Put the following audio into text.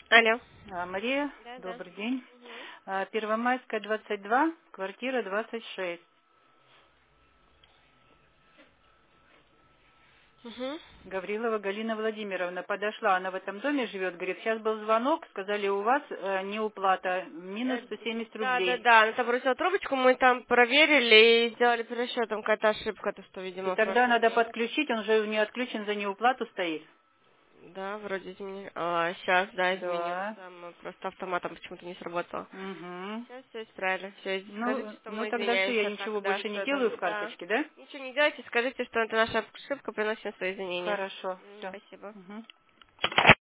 Алло. Мария, Да, да. добрый день. Первомайская, 22, квартира 26. Угу. Гаврилова Галина Владимировна подошла, она в этом доме живет, говорит, сейчас был звонок, сказали, у вас неуплата, минус 170 Да, да, рублей. да. Она там бросила трубочку, мы там проверили и сделали пересчет, там какая-то ошибка, то что, И видимо, в тогда прошлый надо день. подключить, он же не отключен, за неуплату стоит. Да, вроде изменил. Сейчас, да, Да. изменился. Просто автоматом почему-то не сработало. Угу. Сейчас все исправили. Все, скажите, что Ну мы тогда все, я извиняемся ничего тогда, больше что не это, делаю в да. карточке, да? Ничего не делайте, скажите, что это наша ошибка, приносим свои извинения. Хорошо, все. Спасибо. Угу.